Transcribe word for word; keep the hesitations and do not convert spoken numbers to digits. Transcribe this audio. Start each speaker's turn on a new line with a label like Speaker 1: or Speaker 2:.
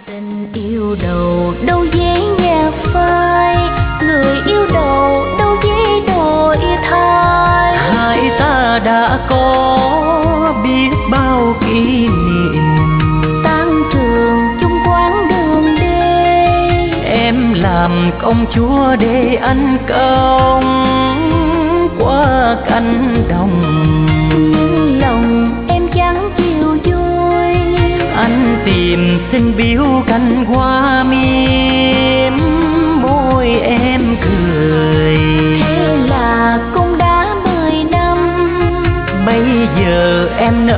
Speaker 1: Tình yêu đầu đâu dễ nhạt phai, người yêu đầu đâu dễ đổi thay.
Speaker 2: Hai ta đã có biết bao kỷ niệm,
Speaker 1: tan trường chung quán đường đi.
Speaker 2: Em làm công chúa để anh công qua cánh đồng,
Speaker 1: nhưng lòng em chẳng chịu vui.
Speaker 2: Anh tìm xin biếu cành hoa mím môi em cười.
Speaker 1: Thế là cũng đã mười năm,
Speaker 2: Bây giờ em nỡ